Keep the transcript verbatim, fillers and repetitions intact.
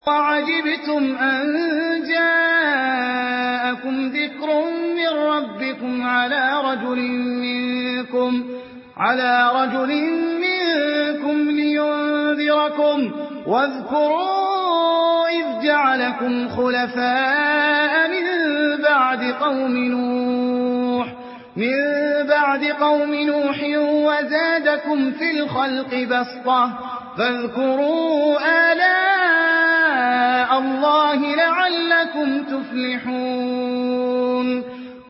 وَعَجِبْتُمْ أَن جَاءَكُمْ ذِكْرٌ مِّن رَّبِّكُمْ عَلَىٰ رَجُلٍ مِّنكُمْ لِيُنذِرَكُمْ ۚ وَاذْكُرُوا إِذْ جَعَلَكُمْ خُلَفَاءَ مِن بَعْدِ قَوْمِ نُوحٍ وَزَادَكُمْ فِي الْخَلْقِ بَسْطَةً ۖ فَاذْكُرُوا آلَاءَ اللَّهِ لَعَلَّكُمْ تُفْلِحُونَ